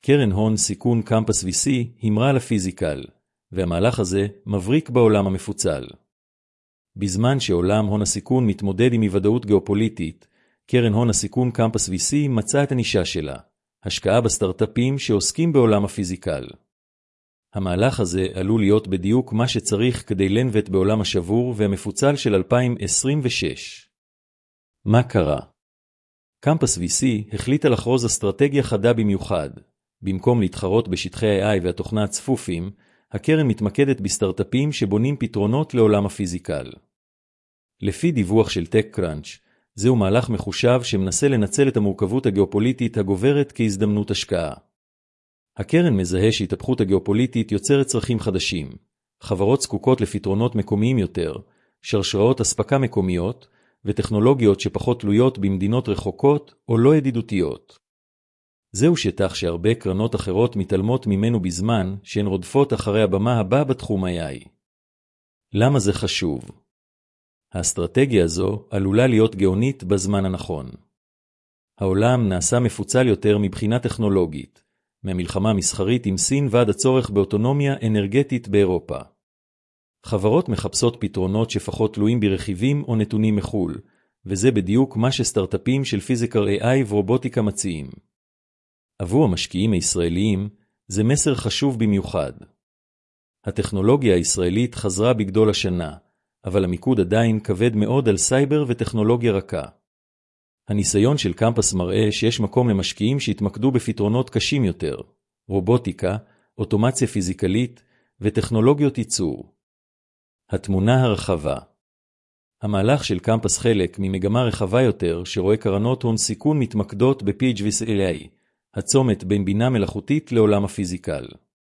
קרן הון סיכון קמפס VC המרה לפיזיקל, והמהלך הזה מבריק בעולם המפוצל. בזמן שעולם הון הסיכון מתמודד עם אי-ודאות גיאופוליטית, קרן הון הסיכון קמפס VC מצאה את הנישה שלה, השקעה בסטארט-אפים שעוסקים בעולם הפיזיקל. המהלך הזה עלול להיות בדיוק מה שצריך כדי לנווט בעולם השבור והמפוצל של 2026. מה קרה? קמפס VC החליטה לחרוז אסטרטגיה חדה במיוחד. במקום להתחרות בשטחי AI והתוכנה הצפופים, הקרן מתמקדת בסטארט-אפים שבונים פתרונות לעולם הפיזיקל. לפי דיווח של TechCrunch, זהו מהלך מחושב שמנסה לנצל את המורכבות הגיאופוליטית הגוברת כהזדמנות השקעה. הקרן מזהה שהתהפכות הגיאופוליטית יוצרת צרכים חדשים, חברות זקוקות לפתרונות מקומיים יותר, שרשראות אספקה מקומיות, וטכנולוגיות שפחות תלויות במדינות רחוקות או לא ידידותיות. זהו שטח שהרבה קרנות אחרות מתעלמות ממנו בזמן שהן רודפות אחרי הבמה הבאה בתחום AI. למה זה חשוב? האסטרטגיה הזו עלולה להיות גאונית בזמן הנכון. העולם נעשה מפוצל יותר מבחינה טכנולוגית, מהמלחמה המסחרית עם סין ועד הצורך באוטונומיה אנרגטית באירופה. חברות מחפשות פתרונות שפחות תלויים ברכיבים או נתונים מחול, וזה בדיוק מה שסטארט-אפים של פיזיקל AI ורובוטיקה מציעים. עבור המשקיעים הישראליים, זה מסר חשוב במיוחד. הטכנולוגיה הישראלית חזרה בגדול השנה, אבל המיקוד עדיין כבד מאוד על סייבר וטכנולוגיה רכה. הניסיון של קמפס מראה שיש מקום למשקיעים שהתמקדו בפתרונות קשים יותר, רובוטיקה, אוטומציה פיזיקלית וטכנולוגיות ייצור. התמונה הרחבה. המהלך של קמפס חלק ממגמה רחבה יותר שרואה קרנות הון סיכון מתמקדות ב-PHVCLA, הצומת בין בינה מלאכותית לעולם הפיזיקל.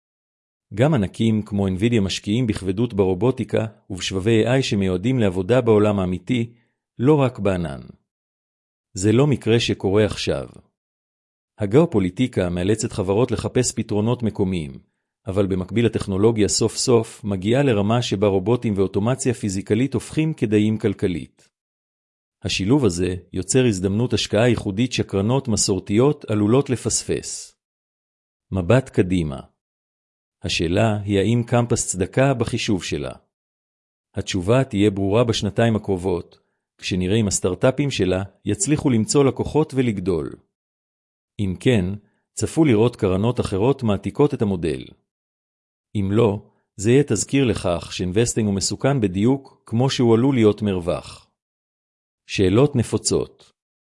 גם ענקים כמו NVIDIA משקיעים בכבדות ברובוטיקה ובשבבי AI שמיועדים לעבודה בעולם האמיתי, לא רק בענן. זה לא מקרה שקורה עכשיו. הגיאופוליטיקה מאלצת חברות לחפש פתרונות מקומיים, אבל במקביל הטכנולוגיה סוף סוף מגיעה לרמה שבה רובוטים ואוטומציה פיזיקלית הופכים כדאיים כלכלית. השילוב הזה יוצר הזדמנות השקעה ייחודית שקרנות מסורתיות עלולות לפספס. מבט קדימה. השאלה היא האם קמפס צדקה בחישוב שלה. התשובה תהיה ברורה בשנתיים הקרובות, כשנראה אם הסטארט-אפים שלה יצליחו למצוא לקוחות ולגדול. אם כן, צפו לראות קרנות אחרות מעתיקות את המודל. אם לא, זה יהיה תזכיר לכך שאינבסטינג הוא מסוכן בדיוק כמו שהוא עלול להיות מרווח. שאלות נפוצות.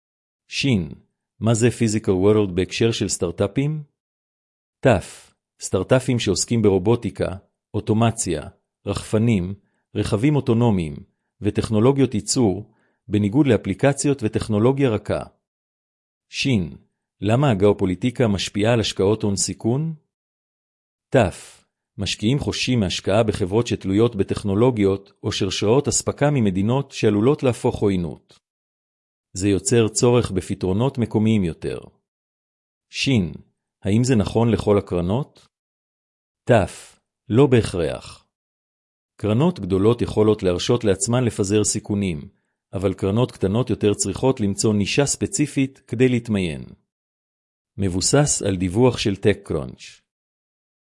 שין, מה זה פיזיקל וורלד בהקשר של סטארט-אפים? תף, סטארט-אפים שעוסקים ברובוטיקה, אוטומציה, רחפנים, רכבים אוטונומיים וטכנולוגיות ייצור, בניגוד לאפליקציות וטכנולוגיה רכה. שין, למה הגיאופוליטיקה משפיעה על השקעות הון סיכון? תף, משקיעים חוששים מהשקעה בחברות שתלויות בטכנולוגיות או שרשראות אספקה ממדינות שעלולות להפוך עוינות. זה יוצר צורך בפתרונות מקומיים יותר. שין, האם זה נכון לכל הקרנות? תף, לא בהכרח. קרנות גדולות יכולות להרשות לעצמן לפזר סיכונים, אבל קרנות קטנות יותר צריכות למצוא נישה ספציפית כדי להתמיין. מבוסס על דיווח של TechCrunch.